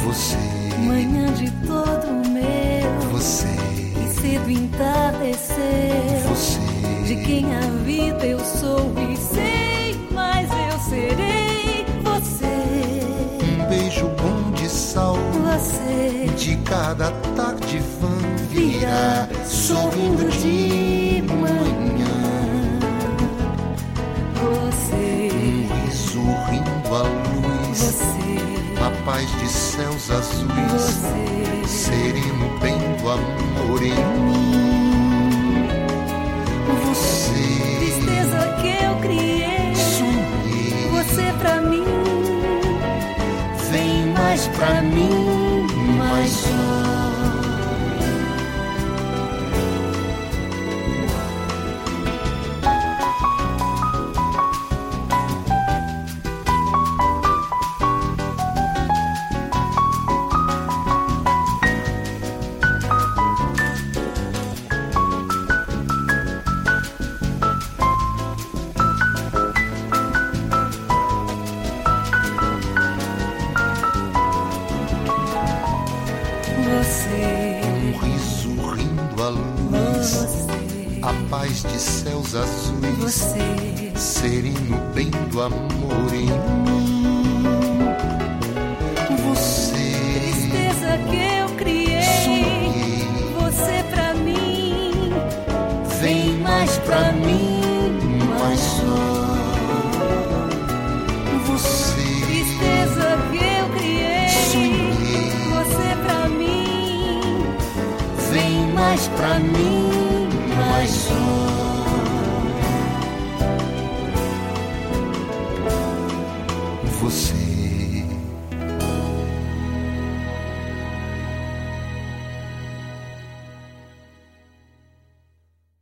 Você, manhã de todo meu, você, e cedo entardecer, você, de quem a vida eu sou e sei, mas eu serei você. um beijo bom de sal, Você, de cada tarde vã virá, sorrindo de manhã. você, Um riso rindo à luz, você, a paz de céus azuis, você, sereno bem do amor em mim. Você, tristeza que eu criei, sonhei, você pra mim, vem mais pra mim, mais só. você, Um riso rindo à luz, você, a paz de céus azuis, você, sereno bem do amor em mim. Você, tristeza que eu criei, sonhei, você pra mim, vem mais pra mim, mais só. Você, tristeza que eu criei, sonhei, você pra mim, vem mais pra mim, mais só. Você,